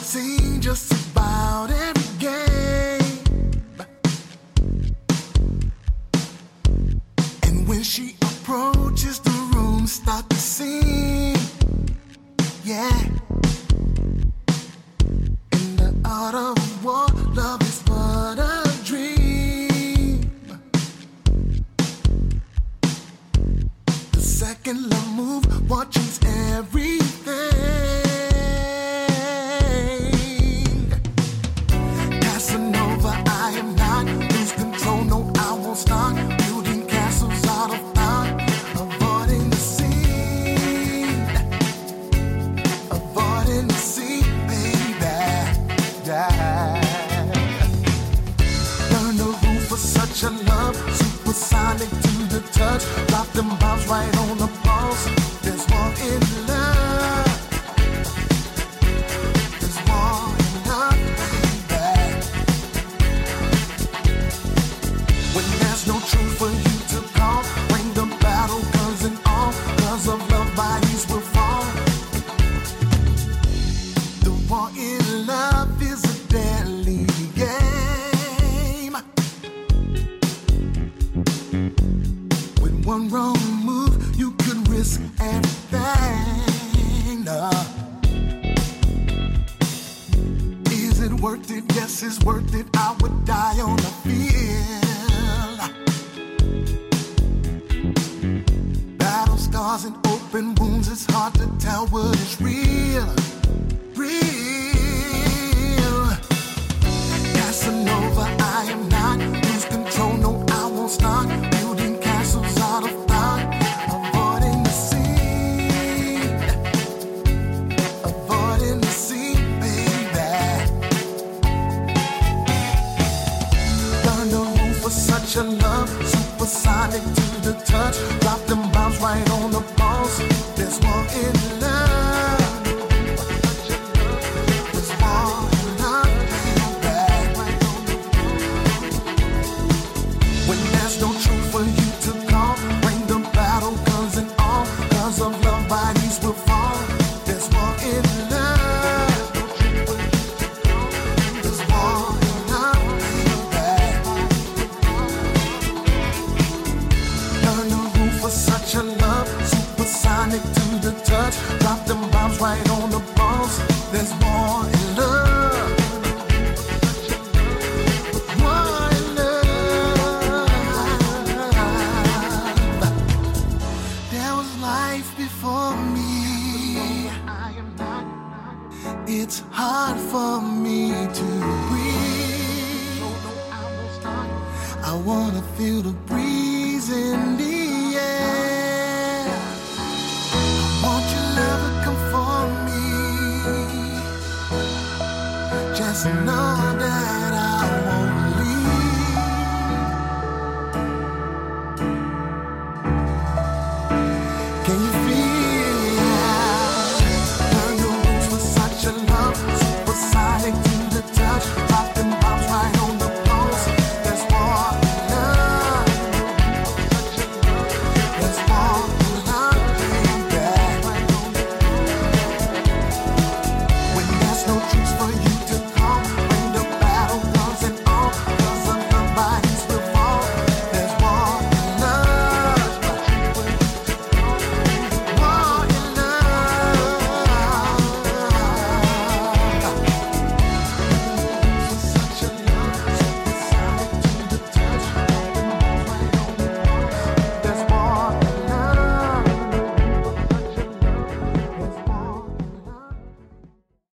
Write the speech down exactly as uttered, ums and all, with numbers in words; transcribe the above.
seen just about every game. And when she approaches, the room starts to sing. Yeah. In the art of war, love is but a dream. The second love move, watching everything. Casanova, I am not. Lose control, no, I won't stop. Building castles out of thought. Avoiding the sea. Avoiding the sea, baby. Yeah. Learn the rule for such a love. Supersonic to the touch. Drop them bombs right on the pulse. There's more in love. There's more in love, baby. When there's no truth for you to call, bring the battle guns and all. Cause of love, bodies will fall. The war in love is a deadly game. With one wrong move, you could risk everything. Nah. Is it worth it? Yes, it's worth it. I would die on the field. Battle scars and open wounds, it's hard to tell what is real. Real. Casanova, I am not. Lose control, no, I won't stop. Building castles out of thought. Avoiding the sea. Avoiding the sea, baby. Learn the rule for such a love. Supersonic to the touch. Drop them bombs right on the pulse. There's more in love. There's more in love, baby. When there's no truth for you to call, bring the battle guns and all. Cause of love, bodies will fall. There's more in love. There's more in love, baby. Learn the rule for such a love. Supersonic to the touch. Drop them bombs right on the pulse. There's more in love. More in love. There was life before me. It's hard for me to breathe. I wanna feel the breeze in the air. I want your love to come for me. Just know that